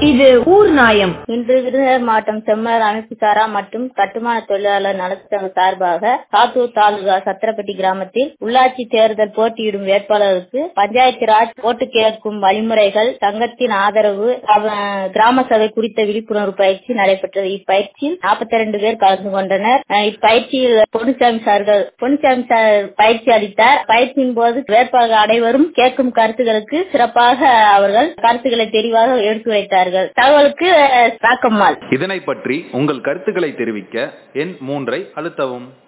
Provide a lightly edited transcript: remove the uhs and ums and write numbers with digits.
இது ஊர் நாயம். இன்று விருதுநகர் மாவட்டம் செம்மலர் அமைப்பு சாரா மற்றும் கட்டுமான தொழிலாளர் நலச்சங்க சார்பாக சாத்தூர் தாலுகா சத்திரப்பட்டி கிராமத்தில் உள்ளாட்சி தேர்தல் போட்டியிடும் வேட்பாளருக்கு பஞ்சாயத்து ராஜ் ஓட்டு கேட்கும் வழிமுறைகள், சங்கத்தின் ஆதரவு, கிராம சபை குறித்த விழிப்புணர்வு பயிற்சி நடைபெற்றது. இப்பயிற்சியில் 42 பேர் கலந்து கொண்டனர். இப்பயிற்சியில் பொன்னுசாமி சார் பயிற்சி அளித்தார். பயிற்சியின் போது வேட்பாளர்கள் அனைவரும் கேட்கும் கருத்துக்களுக்கு சிறப்பாக அவர்கள் கருத்துக்களை தெளிவாக எடுத்து வைத்தார்கள். தகவலுக்கு ராக்கம்மாள். இதனை பற்றி உங்கள் கருத்துக்களை தெரிவிக்க எண் 3 அழுத்தவும்.